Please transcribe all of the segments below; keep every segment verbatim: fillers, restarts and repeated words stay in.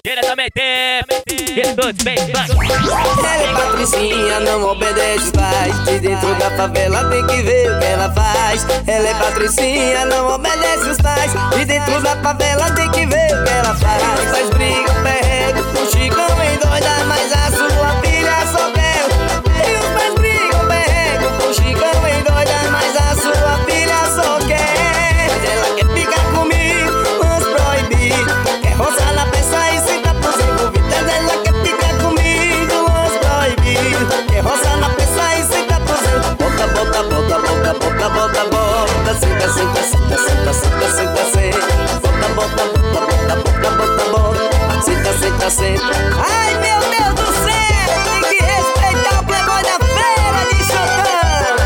diretamente, Estúdio Bem Funk. Ela é Patricinha, não obedece os pais. De dentro da favela tem que ver o que ela faz. Ela é Patricinha, não obedece os pais. De dentro da favela tem que ver o que ela faz. Os pais brigam, perregam, o Chicão endoida, mas a sua filha só quer. E os pais brigam, perregam, o Chicão endoida, mas a sua filha só quer. Mas ela quer ficar comigo, mas proibido. Quer roçar na peça e sentar pros envolvidos. Ela quer ficar comigo, mas proibido. Quer roçar na peça e sentar pros envolvidos. Bota, bota, bota, bota, bota, bota, bota. Senta, senta, senta, senta, senta, senta, senta. Bota, bota, bota, bota, bota, bota, bota. Senta, senta, senta. Ai, meu Deus do céu, tem que respeitar o playboy da feira de Santana.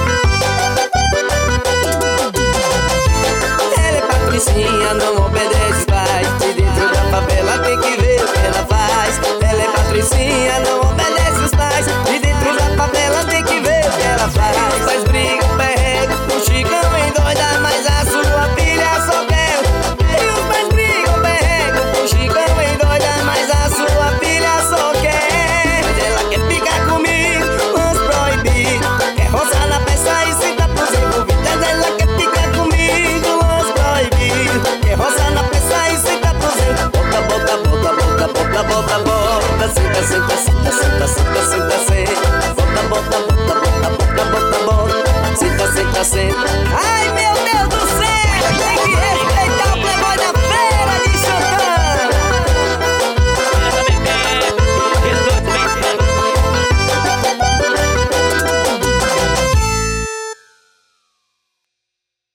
Ela é Patricinha, não obedece